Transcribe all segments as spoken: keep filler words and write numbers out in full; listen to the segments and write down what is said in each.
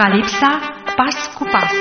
Apocalipsa, pas cu pas.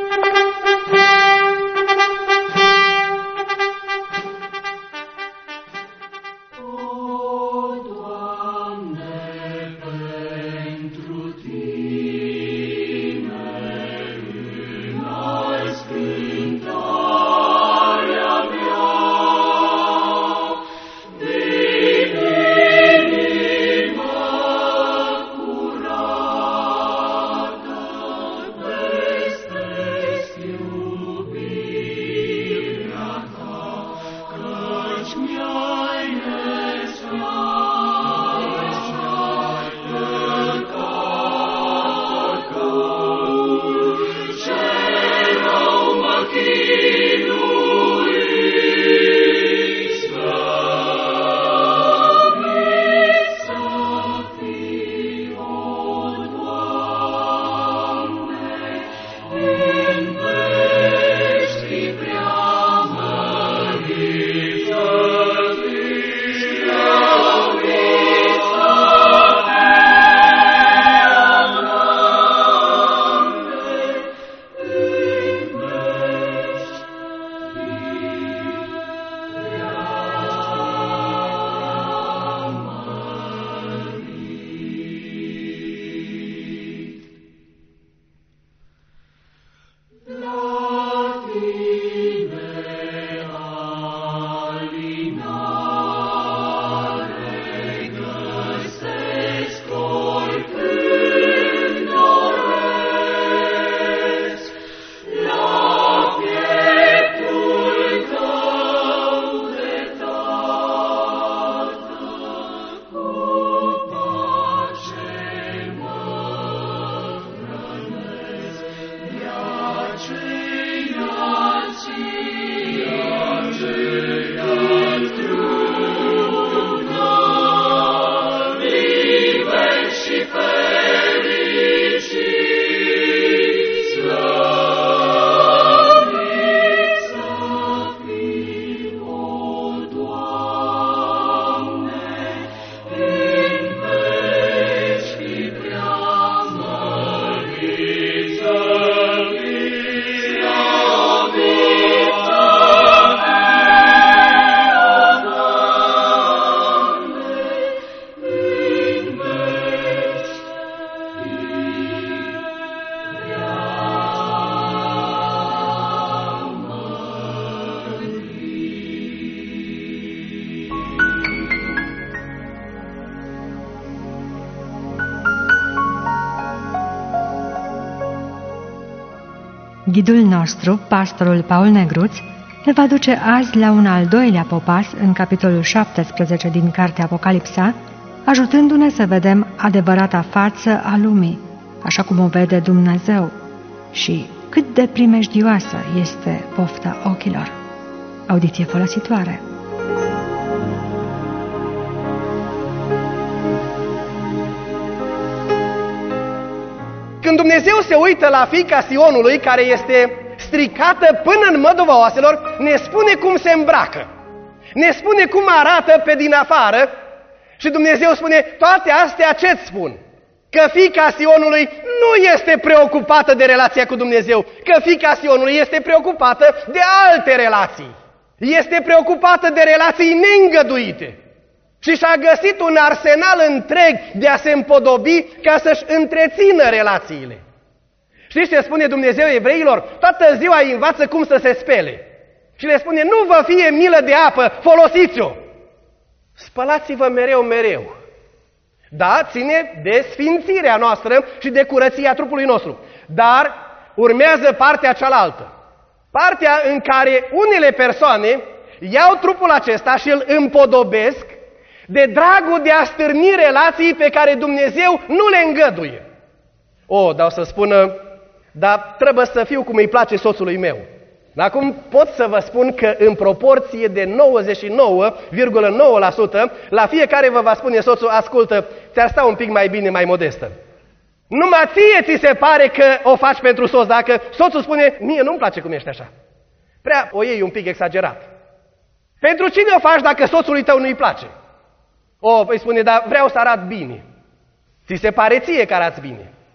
Ghidul nostru, pastorul Paul Negruț, ne va duce azi la un al doilea popas în capitolul șaptesprezece din cartea Apocalipsa, ajutându-ne să vedem adevărata față a lumii, așa cum o vede Dumnezeu, și cât de primejdioasă este pofta ochilor. Audiție folositoare. Când Dumnezeu se uită la fiica Sionului, care este stricată până în măduva oaselor, ne spune cum se îmbracă. Ne spune cum arată pe din afară și Dumnezeu spune, toate astea ce-ți spun? Că fiica Sionului nu este preocupată de relația cu Dumnezeu, că fiica Sionului este preocupată de alte relații. Este preocupată de relații neîngăduite. Și și-a găsit un arsenal întreg de a se împodobi ca să-și întrețină relațiile. Știți ce spune Dumnezeu evreilor? Toată ziua îi învață cum să se spele. Și le spune, nu vă fie milă de apă, folosiți-o. Spălați-vă mereu, mereu. Da, ține de sfințirea noastră și de curăția trupului nostru. Dar urmează partea cealaltă. Partea în care unele persoane iau trupul acesta și îl împodobesc de dragul de a stârni relații pe care Dumnezeu nu le îngăduie. O, dar o să spună, dar trebuie să fiu cum îi place soțului meu. Acum pot să vă spun că în proporție de nouăzeci și nouă virgulă nouă la sută, la fiecare vă va spune soțul, ascultă, ți-ar sta un pic mai bine, mai modestă. Numai ție ți se pare că o faci pentru soț, dacă soțul spune, mie nu-mi place cum ești așa. Prea o iei un pic exagerat. Pentru cine o faci dacă soțului tău nu-i place? O, îi spune, dar vreau să arat bine. Ți se pare ție că arați bine.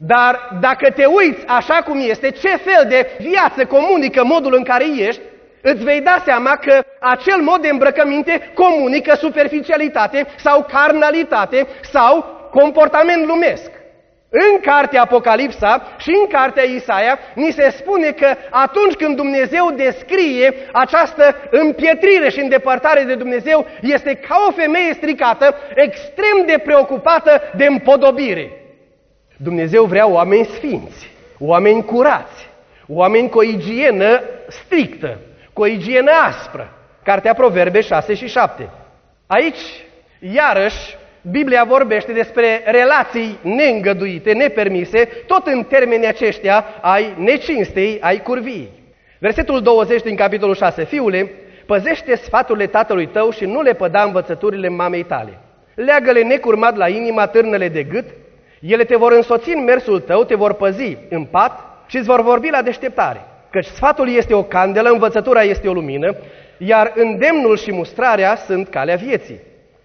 Dar dacă te uiți așa cum este, ce fel de viață comunică modul în care ești, îți vei da seama că acel mod de îmbrăcăminte comunică superficialitate sau carnalitate sau comportament lumesc. În cartea Apocalipsa și în cartea Isaia ni se spune că atunci când Dumnezeu descrie această împietrire și îndepărtare de Dumnezeu, este ca o femeie stricată, extrem de preocupată de împodobire. Dumnezeu vrea oameni sfinți, oameni curați, oameni cu o igienă strictă, cu o igienă aspră. Cartea Proverbe șase și șapte. Aici, iarăși, Biblia vorbește despre relații neîngăduite, nepermise, tot în termenii aceștia ai necinstei, ai curviei. Versetul douăzeci din capitolul șase. Fiule, păzește sfaturile tatălui tău și nu le păda învățăturile mamei tale. Leagă-le necurmat la inima, târnă-le de gât, ele te vor însoți în mersul tău, te vor păzi în pat și îți vor vorbi la deșteptare. Căci sfatul este o candelă, învățătura este o lumină, iar îndemnul și mustrarea sunt calea vieții.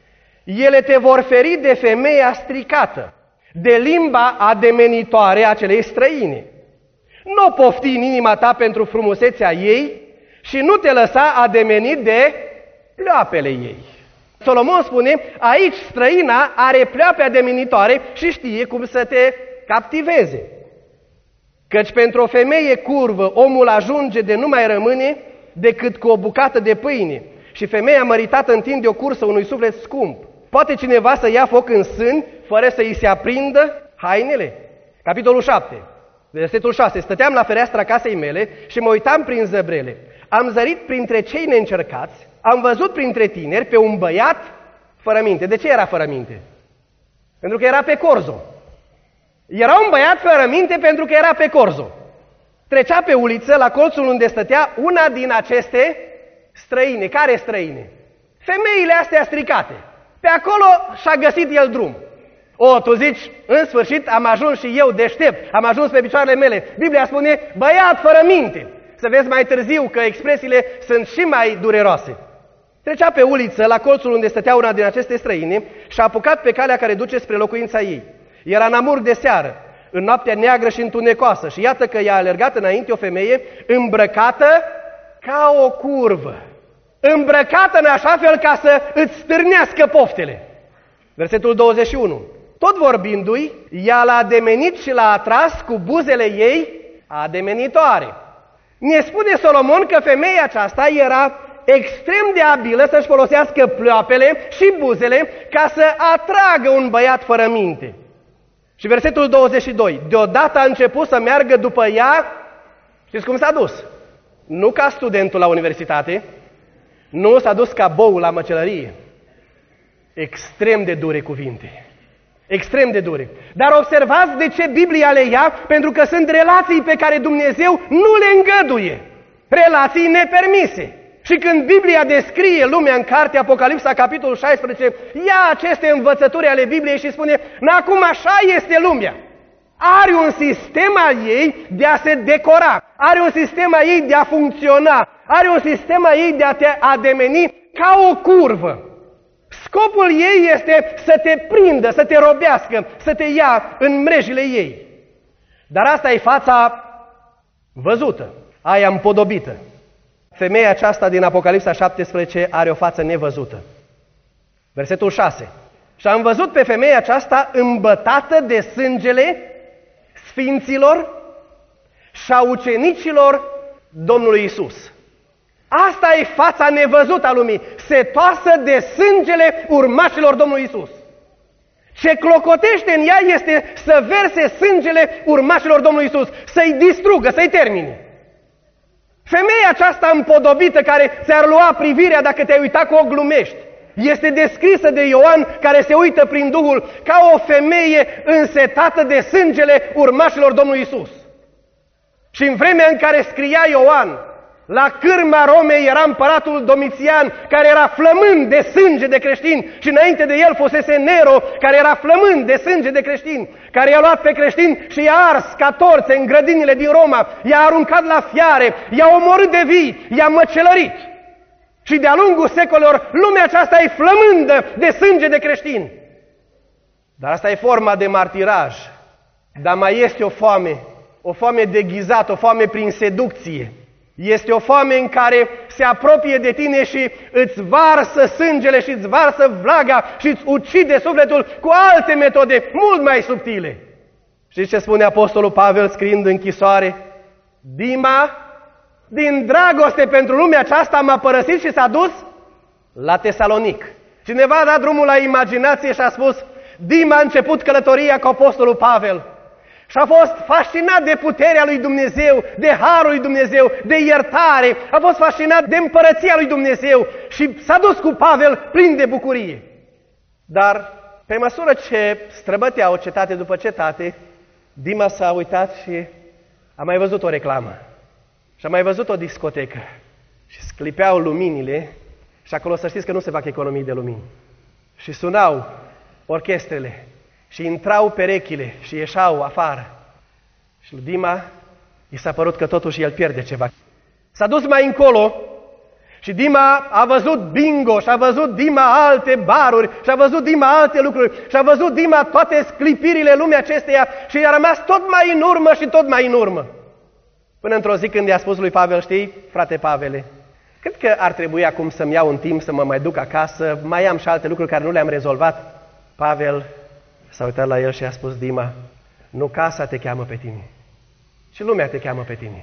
Ele te vor feri de femeia stricată, de limba ademenitoare a celei străine. Nu pofti în inima ta pentru frumusețea ei și nu te lăsa ademenit de pleoapele ei. Solomon spune, aici străina are pleoape ademenitoare și știe cum să te captiveze. Căci pentru o femeie curvă omul ajunge de nu mai rămâne decât cu o bucată de pâine și femeia măritată întinde o cursă unui suflet scump. Poate cineva să ia foc în sân fără să îi se aprindă hainele? Capitolul șapte, versetul șase. Stăteam la fereastra casei mele și mă uitam prin zăbrele. Am zărit printre cei neîncercați, am văzut printre tineri pe un băiat fără minte. De ce era fără minte? Pentru că era pe corzo. Era un băiat fără minte pentru că era pe corzo. Trecea pe uliță la colțul unde stătea una din aceste străine. Care străine? Femeile astea stricate. Pe acolo și-a găsit el drum. O, tu zici, în sfârșit am ajuns și eu deștept, am ajuns pe picioarele mele. Biblia spune, băiat fără minte. Să vezi mai târziu că expresiile sunt și mai dureroase. Trecea pe uliță la colțul unde stătea una din aceste străine și a apucat pe calea care duce spre locuința ei. Era în amur de seară, în noaptea neagră și întunecoasă și iată că i-a alergat înainte o femeie îmbrăcată ca o curvă. Îmbrăcată în așa fel ca să îți stârnească poftele. Versetul douăzeci și unu. Tot vorbindu-i, ea l-a ademenit și l-a atras cu buzele ei ademenitoare. Ne spune Solomon că femeia aceasta era extrem de abilă să-și folosească pleoapele și buzele ca să atragă un băiat fără minte. Și versetul douăzeci și doi. Deodată a început să meargă după ea, știți cum s-a dus? Nu ca studentul la universitate, nu s-a dus ca boul la măcelărie. Extrem de dure cuvinte. Extrem de dure. Dar observați de ce Biblia le ia, pentru că sunt relații pe care Dumnezeu nu le îngăduie. Relații nepermise. Și când Biblia descrie lumea în cartea Apocalipsa, capitolul șaisprezece, ia aceste învățături ale Bibliei și spune, acum așa este lumea. Are un sistem al ei de a se decora, are un sistem al ei de a funcționa, are un sistem al ei de a te ademeni ca o curvă. Scopul ei este să te prindă, să te robească, să te ia în mrejile ei. Dar asta e fața văzută, aia împodobită. Femeia aceasta din Apocalipsa șaptesprezece are o față nevăzută. Versetul șase. Și am văzut pe femeia aceasta îmbătată de sângele sfinților și a ucenicilor Domnului Isus. Asta e fața nevăzută a lumii, setoasă de sângele urmașilor Domnului Isus. Ce clocotește în ea este să verse sângele urmașilor Domnului Isus, să-i distrugă, să-i termine. Femeia aceasta împodobită care ți-ar lua privirea dacă te-ai uitat cu o glumești, este descrisă de Ioan care se uită prin Duhul ca o femeie însetată de sângele urmașilor Domnului Isus. Și în vremea în care scria Ioan, la cârma Romei era împăratul Domitian, care era flămând de sânge de creștini, și înainte de el fusese Nero, care era flămând de sânge de creștini, care i-a luat pe creștini și i-a ars ca torțe în grădinile din Roma, i-a aruncat la fiare, i-a omorât de vii, i-a măcelărit. Și de-a lungul secolelor, lumea aceasta e flămândă de sânge de creștini. Dar asta e forma de martiraj Dar mai este o foame, o foame deghizată, o foame prin seducție. Este o foame în care se apropie de tine și îți varsă sângele și îți varsă vlaga și îți ucide sufletul cu alte metode mult mai subtile. Știți ce spune Apostolul Pavel scriind în închisoare? Dima, din dragoste pentru lumea aceasta, m-a părăsit și s-a dus la Tesalonic. Cineva a dat drumul la imaginație și a spus: Dima a început călătoria cu Apostolul Pavel și a fost fascinat de puterea lui Dumnezeu, de harul lui Dumnezeu, de iertare, a fost fascinat de împărăția lui Dumnezeu și s-a dus cu Pavel plin de bucurie. Dar pe măsură ce străbătea o cetate după cetate, Dima s-a uitat și a mai văzut o reclamă și a mai văzut o discotecă și sclipeau luminile și acolo să știți că nu se fac economii de lumini. Și sunau orchestrele și intrau perechile și ieșau afară. Și lui Dima i s-a părut că totuși el pierde ceva. S-a dus mai încolo și Dima a văzut bingo și a văzut Dima alte baruri și a văzut Dima alte lucruri și a văzut Dima toate sclipirile lumii acesteia și a rămas tot mai în urmă și tot mai în urmă. Până într-o zi când i-a spus lui Pavel: știi, frate Pavele, cred că ar trebui acum să-mi iau un timp să mă mai duc acasă, mai am și alte lucruri care nu le-am rezolvat. Pavel s-a uitat la el și a spus: Dima, nu casa te cheamă pe tine, ci lumea te cheamă pe tine.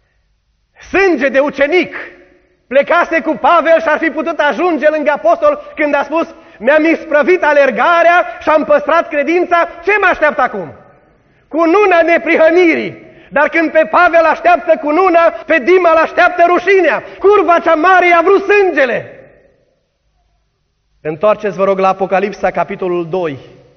Sânge de ucenic plecase cu Pavel și ar fi putut ajunge lângă apostol când a spus: mi-am isprăvit alergarea și am păstrat credința, ce mă așteaptă acum? Cununa neprihănirii. Dar când pe Pavel așteaptă cununa, pe Dima îl așteaptă rușinea. Curva cea mare i-a vrut sângele. Întoarceți, vă rog, la Apocalipsa, capitolul doi.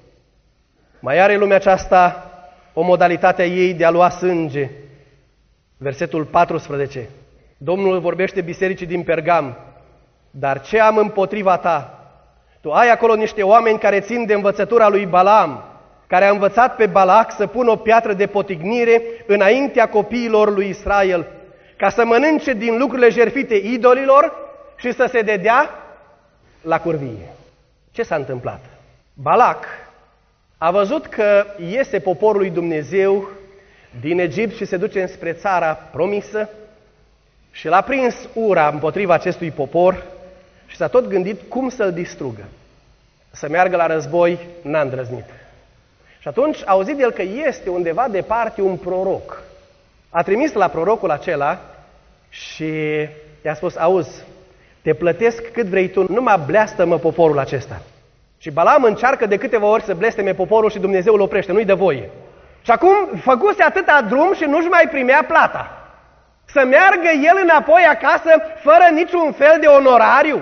Mai are lumea aceasta o modalitate a ei de a lua sânge. Versetul paisprezece. Domnul vorbește bisericii din Pergam: dar ce am împotriva ta? Tu ai acolo niște oameni care țin de învățătura lui Balaam, care a învățat pe Balac să pună o piatră de potignire înaintea copiilor lui Israel, ca să mănânce din lucrurile jertfite idolilor și să se dedea la curvie. Ce s-a întâmplat? Balac a văzut că iese poporul lui Dumnezeu din Egipt și se duce înspre țara promisă și l-a prins ura împotriva acestui popor și s-a tot gândit cum să-l distrugă. Să meargă la război n-a îndrăznit. Și atunci a auzit el că este undeva departe un proroc. A trimis la prorocul acela și i-a spus: auzi, te plătesc cât vrei tu, numai bleastă-mă poporul acesta. Și Balaam încearcă de câteva ori să blesteme poporul și Dumnezeu îl oprește, nu-i dă voie. Și acum făcuse atâta drum și nu-și mai primea plata. Să meargă el înapoi acasă fără niciun fel de onorariu?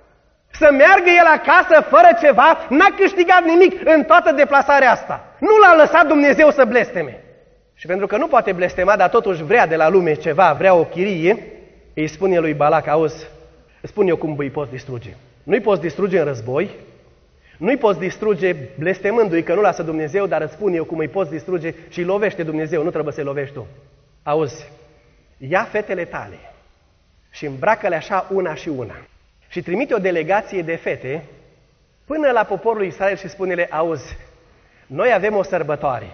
Să meargă el acasă fără ceva? N-a câștigat nimic în toată deplasarea asta. Nu l-a lăsat Dumnezeu să blesteme. Și pentru că nu poate blestema, dar totuși vrea de la lume ceva, vrea o chirie, îi spune lui Balac: auzi, spun eu cum îi poți distruge. Nu-i poți distruge în război, nu-i poți distruge blestemându-i că nu lasă Dumnezeu, dar îți spun eu cum îi poți distruge și îi lovește Dumnezeu, nu trebuie să-i lovești tu. Auzi, ia fetele tale și îmbracă-le așa una și una și trimite o delegație de fete până la poporul Israel și spune-le: auzi, noi avem o sărbătoare,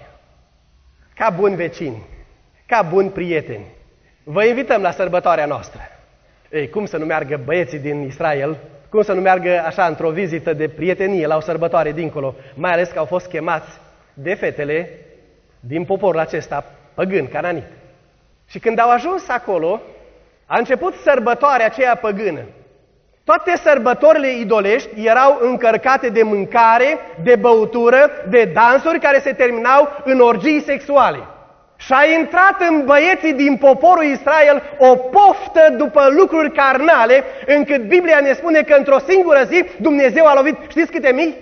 ca buni vecini, ca buni prieteni, vă invităm la sărbătoarea noastră. Ei, cum să nu meargă băieții din Israel, cum să nu meargă așa într-o vizită de prietenie la o sărbătoare dincolo, mai ales că au fost chemați de fetele din poporul acesta păgân, cananit. Și când au ajuns acolo, a început sărbătoarea aceea păgână. Toate sărbătorile idolești erau încărcate de mâncare, de băutură, de dansuri care se terminau în orgii sexuale. Și a intrat în băieții din poporul Israel o poftă după lucruri carnale, încât Biblia ne spune că într-o singură zi Dumnezeu a lovit, știți câte mii?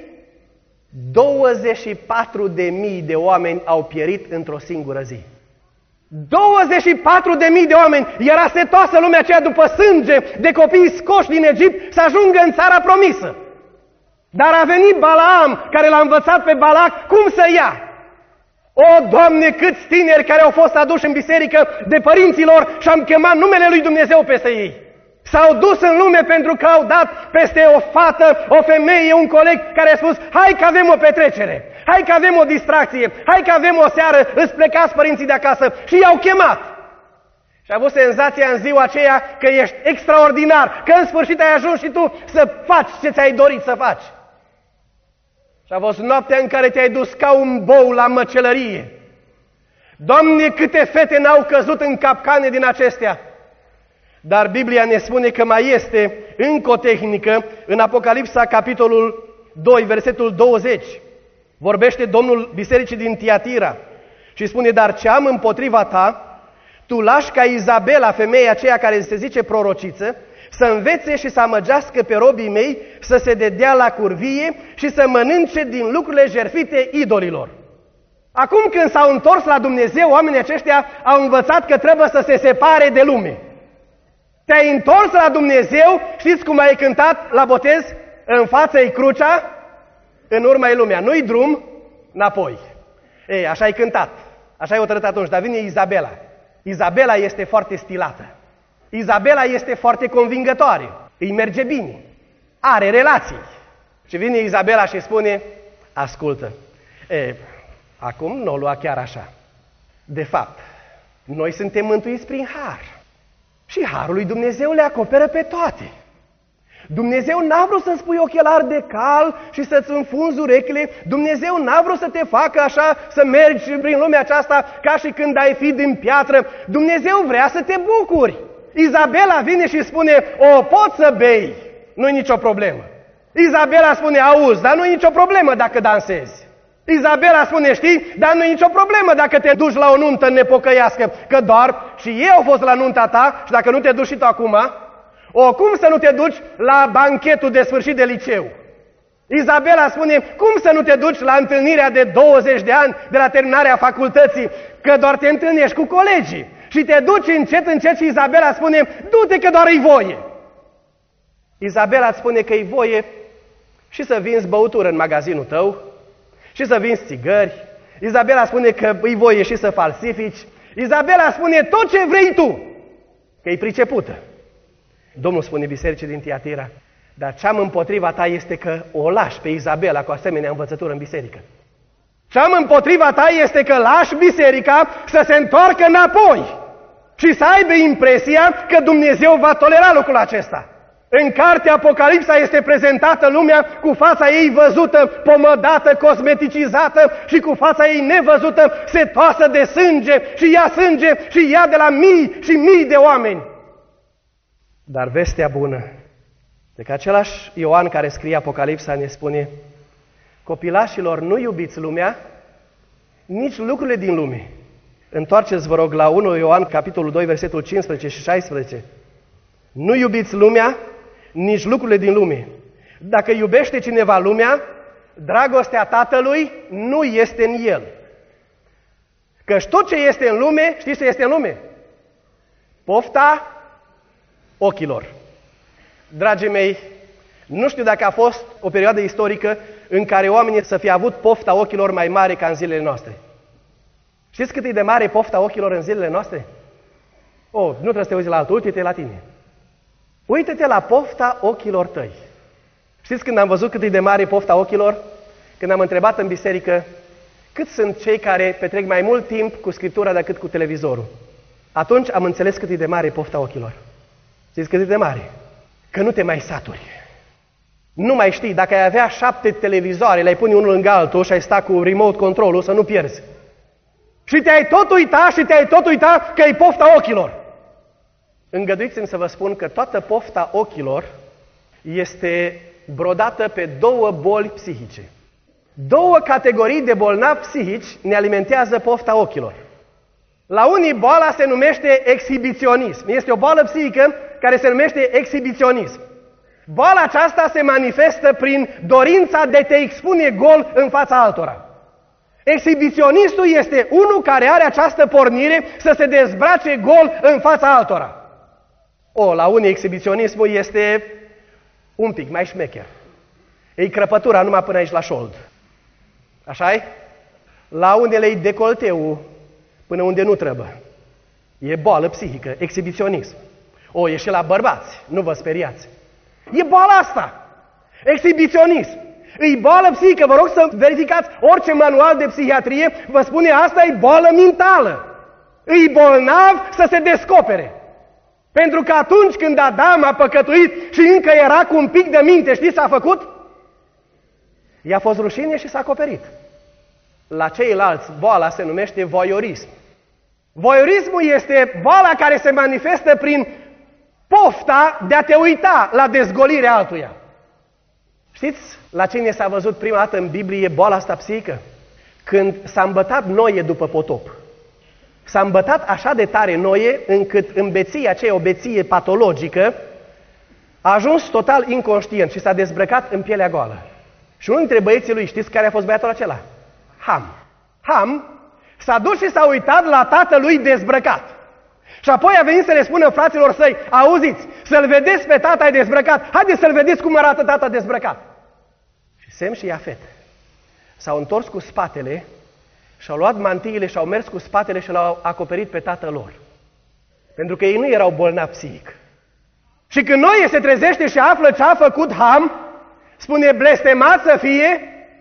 douăzeci și patru de mii de oameni au pierit într-o singură zi. douăzeci și patru de mii de oameni! Era setoasă lumea aceea după sânge de copii scoși din Egipt să ajungă în țara promisă. Dar a venit Balaam, care l-a învățat pe Balac cum să ia. O, Doamne, câți tineri care au fost aduși în biserică de părinților și am chemat numele lui Dumnezeu peste ei. S-au dus în lume pentru că au dat peste o fată, o femeie, un coleg care a spus: hai că avem o petrecere, Hai că avem o distracție, hai că avem o seară, îți plecați părinții de acasă și i-au chemat. Și ai avut senzația în ziua aceea că ești extraordinar, că în sfârșit ai ajuns și tu să faci ce ți-ai dorit să faci. Și a fost noaptea în care te-ai dus ca un bou la măcelărie. Doamne, câte fete n-au căzut în capcane din acestea! Dar Biblia ne spune că mai este încă o tehnică în Apocalipsa, capitolul doi, versetul douăzeci. Vorbește Domnul bisericii din Tiatira și spune: dar ce am împotriva ta, tu lași ca Izabela, femeia aceea care se zice prorociță, să învețe și să amăgească pe robii mei, să se dedea la curvie și să mănânce din lucrurile jertfite idolilor. Acum când s-au întors la Dumnezeu, oamenii aceștia au învățat că trebuie să se separe de lume. Te-ai întors la Dumnezeu, știți cum ai cântat la botez? În față-i crucea, în urmă-i lumea. Nu-i drum, înapoi. Ei, așa ai cântat, așa ai hotărât atunci, dar vine Izabela. Izabela este foarte stilată. Izabela este foarte convingătoare. Îi merge bine. Are relații. Și vine Izabela și spune: ascultă, e, acum nu o lua chiar așa. De fapt, noi suntem mântuiți prin har. Și harul lui Dumnezeu le acoperă pe toate. Dumnezeu n-a vrut să-ți pui ochelari de cal și să-ți înfunzi urechile. Dumnezeu n-a vrut să te facă așa, să mergi prin lumea aceasta ca și când ai fi din piatră. Dumnezeu vrea să te bucuri. Izabela vine și spune: o, poți să bei, nu-i nicio problemă. Izabela spune: auzi, dar nu-i nicio problemă dacă dansezi. Izabela spune: știi, dar nu-i nicio problemă dacă te duci la o nuntă nepocăiască, că doar și ei au fost la nunta ta și dacă nu te duci și tu acum, o, cum să nu te duci la banchetul de sfârșit de liceu? Izabela spune: cum să nu te duci la întâlnirea de douăzeci de ani de la terminarea facultății, că doar te întâlnești cu colegii. Și te duci încet, încet și Izabela spune: du-te că doar îi voie. Izabela îți spune că îi voie și să vinzi băutură în magazinul tău, și să vinzi țigări. Izabela spune că îi voie și să falsifici. Izabela spune tot ce vrei tu, că e pricepută. Domnul spune bisericii din Tiatira: dar ce am împotriva ta este că o lași pe Izabela cu asemenea învățătură în biserică. Ce am împotriva ta este că lași biserica să se întoarcă înapoi și să aibă impresia că Dumnezeu va tolera lucrul acesta. În cartea Apocalipsa este prezentată lumea cu fața ei văzută, pomădată, cosmeticizată și cu fața ei nevăzută, setoasă de sânge și ia sânge și ia de la mii și mii de oameni. Dar vestea bună, de că același Ioan care scrie Apocalipsa ne spune: copilașilor, nu iubiți lumea, nici lucrurile din lume. Întoarceți, vă rog, la unu Ioan, capitolul doi, versetul cincisprezece și șaisprezece. Nu iubiți lumea, nici lucrurile din lume. Dacă iubește cineva lumea, dragostea Tatălui nu este în el. Căci tot ce este în lume, știți ce este în lume? Pofta ochilor. Dragii mei, nu știu dacă a fost o perioadă istorică în care oamenii să fie avut pofta ochilor mai mare ca în zilele noastre. Știți cât e de mare pofta ochilor în zilele noastre? Oh, nu trebuie să te uiți la altul, uite-te la tine. Uită-te la pofta ochilor tăi. Știți când am văzut cât e de mare pofta ochilor? Când am întrebat în biserică cât sunt cei care petrec mai mult timp cu Scriptura decât cu televizorul. Atunci am înțeles cât e de mare pofta ochilor. Știți cât e de mare? Că nu te mai saturi. Nu mai știi, dacă ai avea șapte televizoare, le-ai pune unul lângă altul și ai sta cu remote control-ul să nu pierzi. Și te-ai tot uita și te-ai tot uita că e pofta ochilor. Îngăduiți-mi să vă spun că toată pofta ochilor este brodată pe două boli psihice. Două categorii de bolnavi psihici ne alimentează pofta ochilor. La unii boala se numește exhibiționism. Este o boală psihică care se numește exhibiționism. Boala aceasta se manifestă prin dorința de a te expune gol în fața altora. Exhibiționistul este unul care are această pornire să se dezbrace gol în fața altora. O, la unii exhibiționismul este un pic mai șmecher. E crăpătura numai până aici la șold. Așa-i? La unele e decolteul până unde nu trebuie. E boală psihică, exhibiționism. O, e și la bărbați, nu vă speriați. E boala asta, exhibiționism. Îi boală psihică, vă rog să verificați orice manual de psihiatrie, vă spune asta e boală mentală. Îi bolnav să se descopere. Pentru că atunci când Adam a păcătuit și încă era cu un pic de minte, știți ce a făcut? I-a fost rușine și s-a acoperit. La ceilalți, boala se numește voyeurism. Voyeurismul este boala care se manifestă prin pofta de a te uita la dezgolirea altuia. Știți la cine s-a văzut prima dată în Biblie boala asta psihică? Când s-a îmbătat Noe după potop. S-a îmbătat așa de tare Noe, încât în beția aceea, o beție patologică, a ajuns total inconștient și s-a dezbrăcat în pielea goală. Și unul dintre băieții lui, știți care a fost băiatul acela? Ham. Ham s-a dus și s-a uitat la tatălui dezbrăcat. Și apoi a venit să le spună fraților săi, auziți, să-l vedeți pe tata dezbrăcat, haideți să-l vedeți cum arată tata dezbrăcat. Și Sem și Iafet s-au întors cu spatele și-au luat mantiile și-au mers cu spatele și l-au acoperit pe tatăl lor. Pentru că ei nu erau bolnavi psihic. Și când Noe se trezește și află ce a făcut Ham, spune, blestemat să fie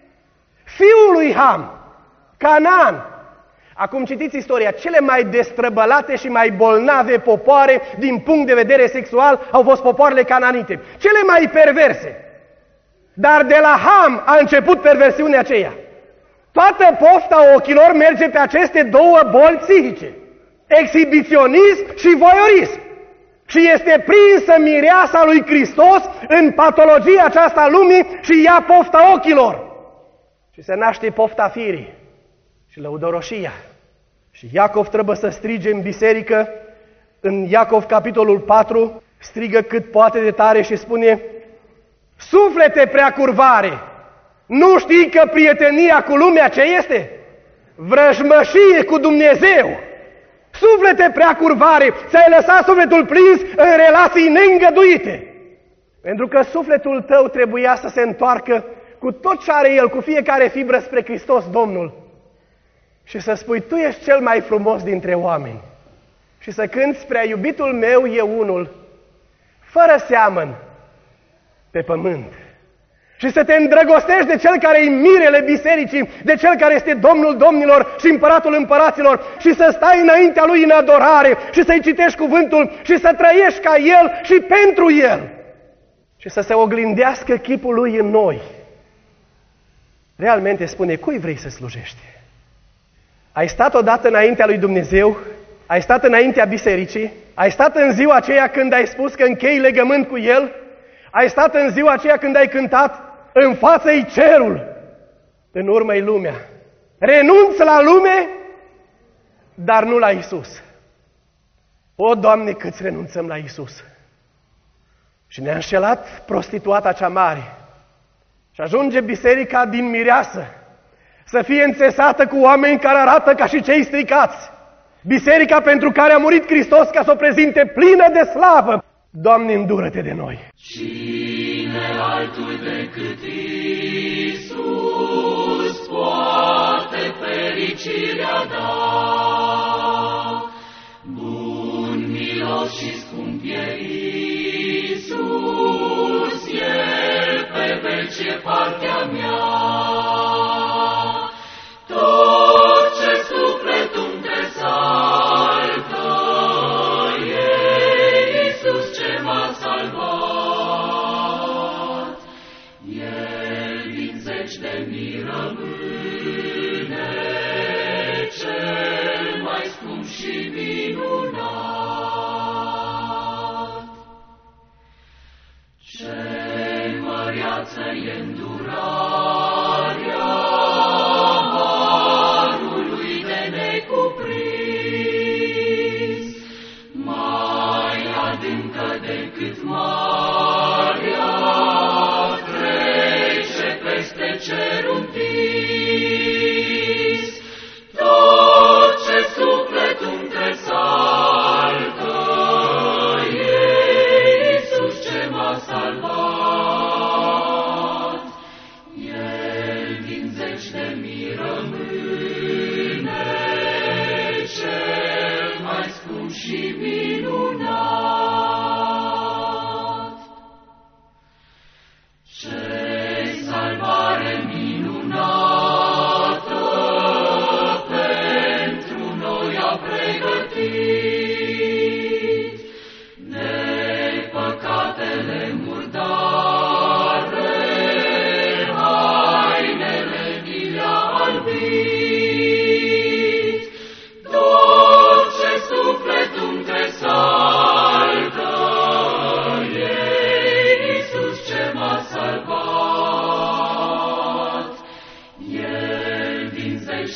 fiul lui Ham, Canaan. Acum citiți istoria, cele mai destrăbălate și mai bolnave popoare din punct de vedere sexual au fost popoarele cananite. Cele mai perverse. Dar de la Ham a început perversiunea aceea. Toată pofta ochilor merge pe aceste două boli psihice. Exhibiționism și voyeurism. Și este prinsă mireasa lui Hristos în patologia aceasta a lumii și ia pofta ochilor. Și se naște pofta firii și lăudăroșia. Și Iacov trebuie să strige în biserică, în Iacov capitolul patru, strigă cât poate de tare și spune, suflete prea curvare, nu știi că prietenia cu lumea ce este? Vrăjmășie cu Dumnezeu. Suflete prea curvare, ți-ai lăsat sufletul prins în relații neîngăduite. Pentru că sufletul tău trebuia să se întoarcă cu tot ce are el, cu fiecare fibră spre Hristos Domnul. Și să spui, tu ești cel mai frumos dintre oameni. Și să cânți, prea iubitul meu e unul, fără seamăn, pe pământ. Și să te îndrăgostești de cel care e mirele bisericii, de cel care este Domnul domnilor și împăratul împăraților, și să stai înaintea lui în adorare și să-i citești cuvântul și să trăiești ca el și pentru el. Și să se oglindească chipul lui în noi. Realmente spune, cui vrei să slujești? Ai stat odată înaintea lui Dumnezeu, ai stat înaintea bisericii, ai stat în ziua aceea când ai spus că închei legământ cu el, ai stat în ziua aceea când ai cântat, în față-i cerul, în urmă-i lumea. Renunți la lume, dar nu la Isus. O, Doamne, câți renunțăm la Isus. Și ne-a înșelat prostituata cea mare. Și ajunge biserica din mireasă să fie înțesată cu oameni care arată ca și cei stricați. Biserica pentru care a murit Hristos ca să o prezinte plină de slavă. Doamne, îndură-te de noi! Cine altul decât Iisus poate fericirea da? Bun, milos și scump e Iisus, El pe veci e partea mea. Tot ce sufletul-mi tresaltă, e Iisus ce m-a salvat. El din zeci de mii rămâne cel mai scump și minunat. Ce măreață e îndurarea harului de necuprins, mai adâncă decât marea, trece peste cerul întins. Tot ce sufletul-mi tresaltă, e Iisus ce m-a salvat.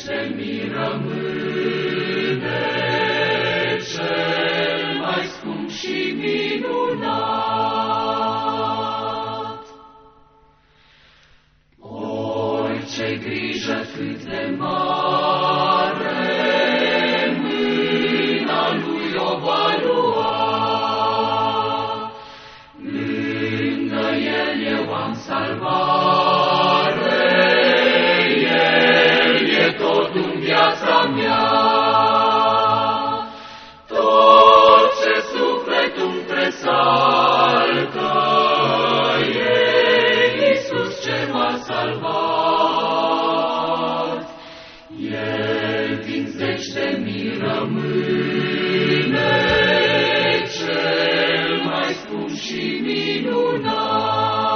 de mii rămâne cel mai scump și minunat. Orice grijă cât de mare, mâna lui o va lua. Lângă el eu am salvare, el e tot în viața mea. Tot ce sufletul tresalcă, e Iisus ce m-a salvat. El din zeci de mii rămâne cel mai scump și minunat.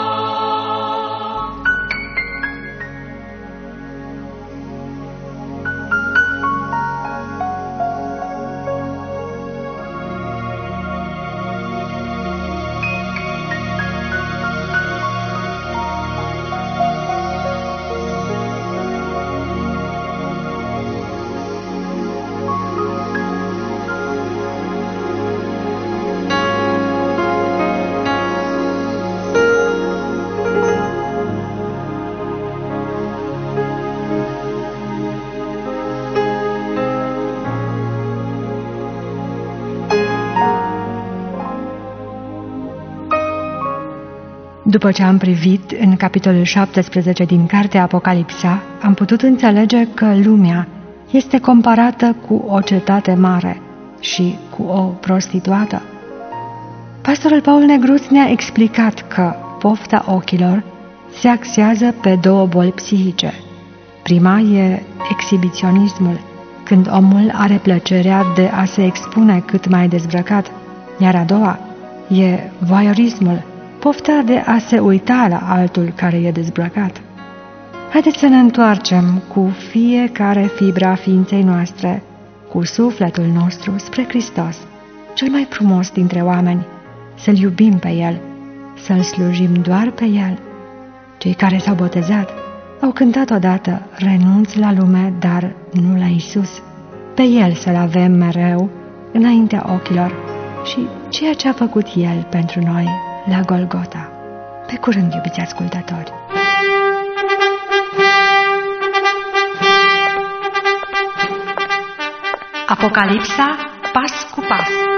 După ce am privit în capitolul șaptesprezece din cartea Apocalipsa, am putut înțelege că lumea este comparată cu o cetate mare și cu o prostituată. Pastorul Paul Negruț ne-a explicat că pofta ochilor se axează pe două boli psihice. Prima e exhibiționismul, când omul are plăcerea de a se expune cât mai dezbrăcat, iar a doua e voyeurismul, pofta de a se uita la altul care e dezbrăcat. Haideți să ne întoarcem cu fiecare fibra ființei noastre, cu sufletul nostru spre Hristos, cel mai frumos dintre oameni, să-L iubim pe El, să-L slujim doar pe El. Cei care s-au botezat au cântat odată, renunț la lume, dar nu la Isus. Pe El să-L avem mereu înaintea ochilor și ceea ce a făcut El pentru noi la Golgota. Pe curând, iubiți ascultători! Apocalipsa, pas cu pas.